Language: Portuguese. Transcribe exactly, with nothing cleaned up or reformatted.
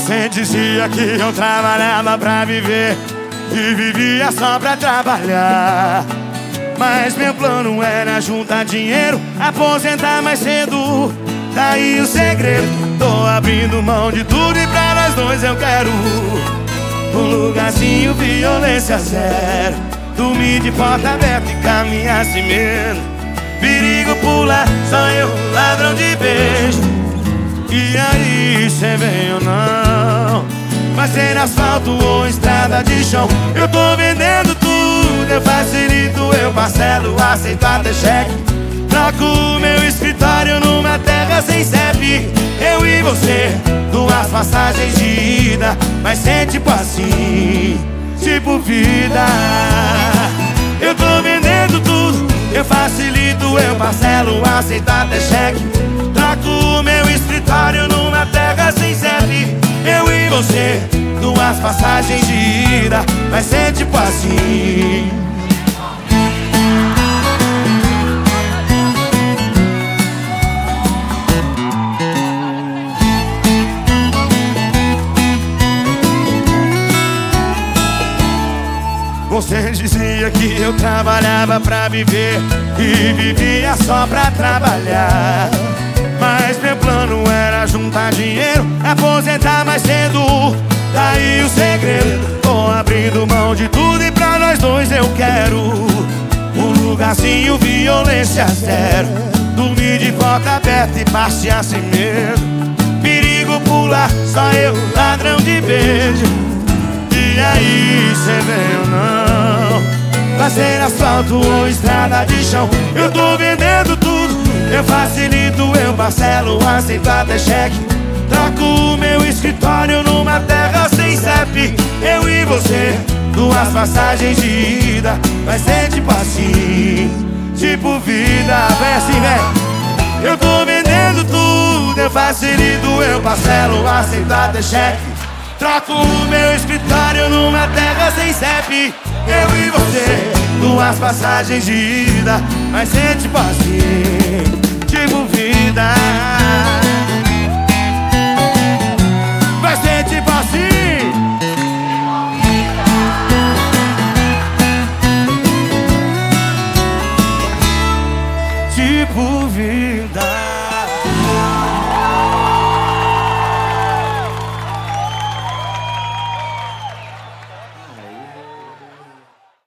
Você dizia que eu trabalhava pra viver e vivia só pra trabalhar. Mas meu plano era juntar dinheiro, aposentar mais cedo. Daí o segredo, tô abrindo mão de tudo e pra nós dois eu quero um lugarzinho, violência zero. Dormir de porta aberta e caminhar sem medo. Perigo pular, só eu, ladrão de beijo. E aí, cê vem ou não? Vai ser asfalto ou estrada de chão. Eu tô vendendo tudo, eu facilito, eu parcelo, aceito até cheque. Troco o meu escritório numa terra sem C E P. Eu e você, duas passagens de ida. Vai ser tipo assim, tipo vida. Eu tô vendendo tudo, eu facilito, eu parcelo, aceito até cheque. Troco o meu escritório numa terra sem C E P. Eu e você, duas passagens de ida. Vai ser tipo assim. Você dizia que eu trabalhava pra viver e vivia só pra trabalhar. Mas meu plano era juntar dinheiro, aposentar mais cedo. Daí o segredo, tô abrindo mão de tudo e pra nós dois eu quero um lugarzinho, violência zero. Dormir de porta aberta e passear sem medo. Perigo pular, só eu, ladrão de beijo. E aí, cê vem ou não? Vai ser asfalto ou estrada de chão. Eu tô vendendo tudo, eu facilito, eu parcelo, aceito até cheque. Troco o meu escritório numa terra sem C E P. Eu e você, duas passagens de ida. Vai ser tipo assim, tipo vida. Vem assim, vem. Eu tô vendendo tudo, eu facilito, eu parcelo, aceito até cheque. Troco o meu escritório numa terra sem C E P. Eu e você, duas passagens de ida. Vai ser tipo assim, tipo vida.